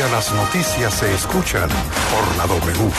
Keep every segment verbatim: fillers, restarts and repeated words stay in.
las noticias se escuchan por la W.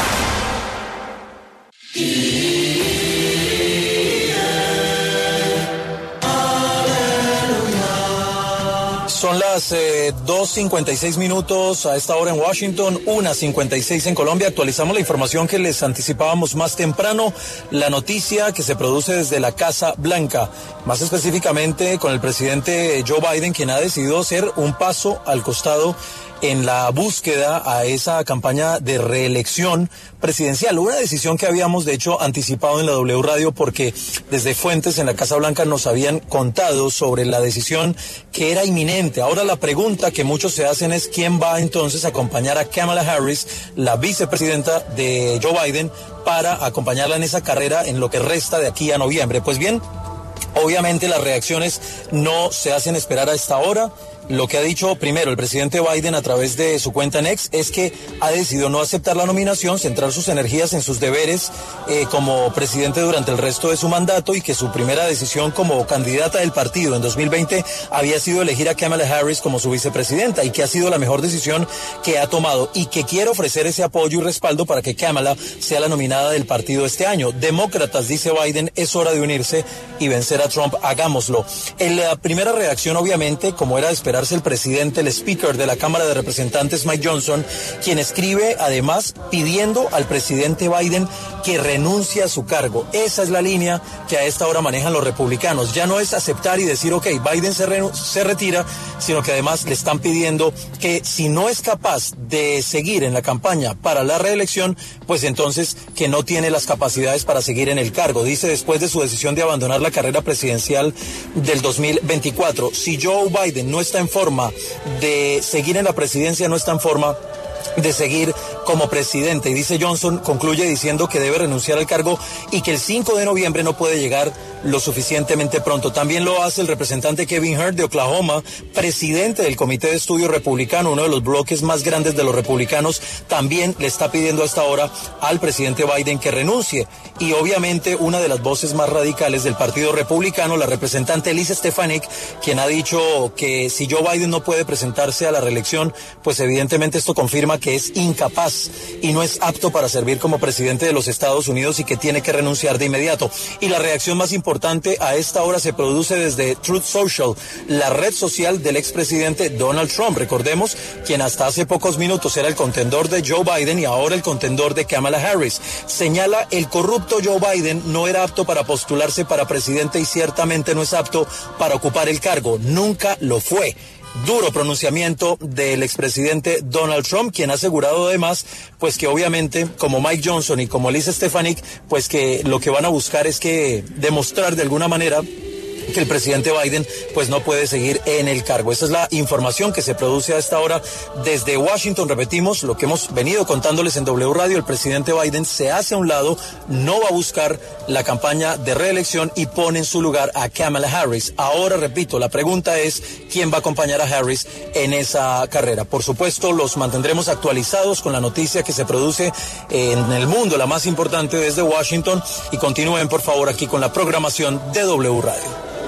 Son las eh, dos cincuenta y seis minutos a esta hora en Washington, una cincuenta y seis en Colombia. Actualizamos la información que les anticipábamos más temprano, la noticia que se produce desde la Casa Blanca, más específicamente con el presidente Joe Biden, quien ha decidido hacer un paso al costado en la búsqueda a esa campaña de reelección presidencial. Una decisión que habíamos, de hecho, anticipado en la W Radio porque desde fuentes en la Casa Blanca nos habían contado sobre la decisión que era inminente. Ahora la pregunta que muchos se hacen es quién va entonces a acompañar a Kamala Harris, la vicepresidenta de Joe Biden, para acompañarla en esa carrera en lo que resta de aquí a noviembre. Pues bien, obviamente las reacciones no se hacen esperar a esta hora. Lo que ha dicho primero el presidente Biden a través de su cuenta en X es que ha decidido no aceptar la nominación, centrar sus energías en sus deberes eh, como presidente durante el resto de su mandato, y que su primera decisión como candidata del partido en dos mil veinte había sido elegir a Kamala Harris como su vicepresidenta, y que ha sido la mejor decisión que ha tomado, y que quiere ofrecer ese apoyo y respaldo para que Kamala sea la nominada del partido este año. Demócratas, dice Biden, es hora de unirse y vencer a Trump, hagámoslo. En la primera reacción, obviamente, como era de esperar, el presidente, el speaker de la Cámara de Representantes, Mike Johnson, quien escribe además pidiendo al presidente Biden que renuncie a su cargo. Esa es la línea que a esta hora manejan los republicanos. Ya no es aceptar y decir, ok, Biden se, re- se retira, sino que además le están pidiendo que si no es capaz de seguir en la campaña para la reelección, pues entonces que no tiene las capacidades para seguir en el cargo. Dice, después de su decisión de abandonar la carrera presidencial del dos mil veinticuatro, si Joe Biden no está en forma de seguir en la presidencia, no está en forma de seguir como presidente. Y dice Johnson, concluye diciendo que debe renunciar al cargo y que el cinco de noviembre no puede llegar lo suficientemente pronto. También lo hace el representante Kevin Hurt de Oklahoma, presidente del Comité de Estudio Republicano, uno de los bloques más grandes de los republicanos. También le está pidiendo a esta hora al presidente Biden que renuncie. Y obviamente una de las voces más radicales del Partido Republicano, la representante Elise Stefanik, quien ha dicho que si Joe Biden no puede presentarse a la reelección, pues evidentemente esto confirma que es incapaz y no es apto para servir como presidente de los Estados Unidos, y que tiene que renunciar de inmediato. Y la reacción más importante a esta hora se produce desde Truth Social, la red social del expresidente Donald Trump. Recordemos, quien hasta hace pocos minutos era el contendor de Joe Biden y ahora el contendor de Kamala Harris. Señala, el corrupto Joe Biden no era apto para postularse para presidente y ciertamente no es apto para ocupar el cargo. Nunca lo fue. Duro pronunciamiento del expresidente Donald Trump, quien ha asegurado además, pues que obviamente, como Mike Johnson y como Elise Stefanik, pues que lo que van a buscar es que demostrar de alguna manera que el presidente Biden pues no puede seguir en el cargo. Esa es la información que se produce a esta hora desde Washington. Repetimos lo que hemos venido contándoles en W Radio. El presidente Biden se hace a un lado, no va a buscar la campaña de reelección y pone en su lugar a Kamala Harris. Ahora, repito, la pregunta es quién va a acompañar a Harris en esa carrera. Por supuesto, los mantendremos actualizados con la noticia que se produce en el mundo, la más importante desde Washington, y continúen por favor aquí con la programación de W Radio.